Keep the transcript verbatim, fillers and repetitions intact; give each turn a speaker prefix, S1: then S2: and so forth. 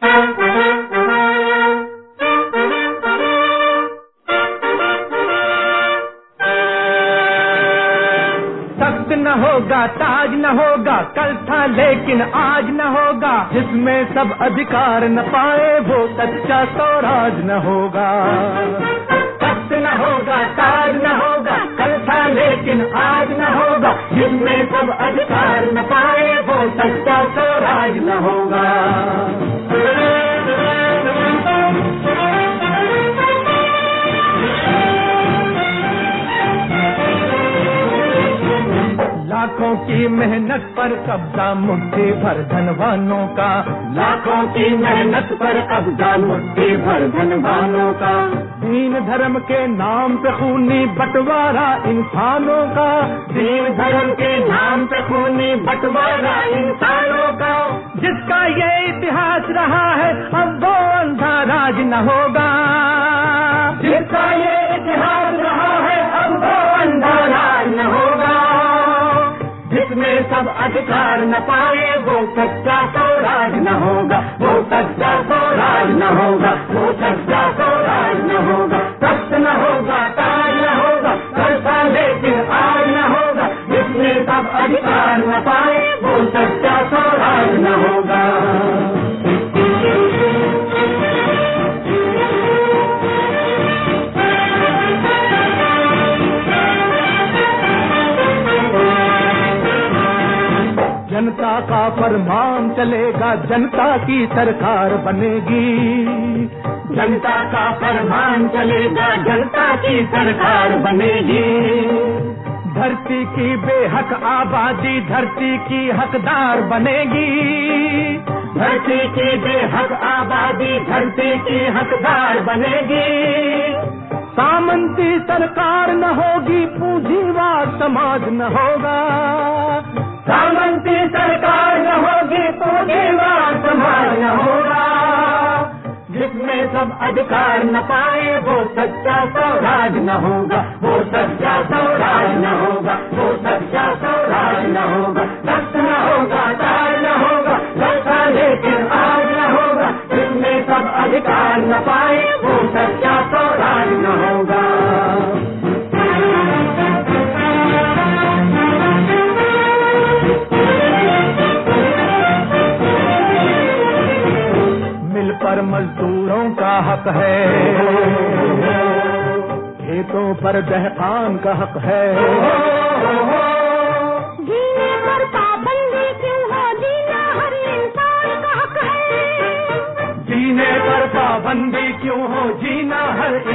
S1: तख्त न होगा, ताज न होगा, कल था लेकिन आज न होगा। जिसमें सब अधिकार न पाए वो सच्चा स्वराज न होगा। तख्त न होगा, ताज न होगा, कल था लेकिन आज न होगा। जिसमें सब अधिकार न पाए वो सच्चा स्वराज न होगा। लाखों की मेहनत पर कब्जा मुट्ठी भर धनवानों का। लाखों की मेहनत पर कब्जा मुट्ठी भर धनवानों का। दीन धर्म के नाम पे खूनी बंटवारा इंसानों का। दीन धर्म के नाम पे खूनी बंटवारा इंसानों का। जिसका ये इतिहास रहा है अब वो अंधा राज न होगा। जिसका ये इतिहास रहा है अब वो अंधा राज न होगा। जिसमें सब अधिकार न पाए वो सच्चा स्वराज न होगा। वो सच्चा स्वराज न होगा। वो सच्चा स्वराज न होगा। तख्त न होगा, ताज न होगा, कल था लेकिन आज न होगा। जिसमें सब अधिकार न पाए वो सच्चा स्वराज न होगा। जनता का फरमान चलेगा, जनता की सरकार बनेगी। जनता का फरमान चलेगा, जनता की सरकार बनेगी। धरती की बेहक आबादी धरती की हकदार बनेगी। धरती की बेहक आबादी धरती की हकदार बनेगी। सामंती सरकार न होगी, पूंजीवाद समाज न होगा। सामंती सरकार न होगी, पूंजीवाद समाज न होगा। जिसमें सब अधिकार न पाए वो सच्चा स्वराज न होगा। वो सच्चा स्वराज न होगा। वो सच्चा स्वराज न होगा। तख्त न होगा, ताज न होगा, लड़का लेकिन आज न होगा। जिसमें सब अधिकार न पाए वो सच्चा स्वराज न होगा। पर मजदूरों का हक है, खेतों पर दहकान का हक है। जीने पर पाबंदी क्यों हो, जीना हर इंसान का हक है। जीने पर पाबंदी क्यों हो, जीना हर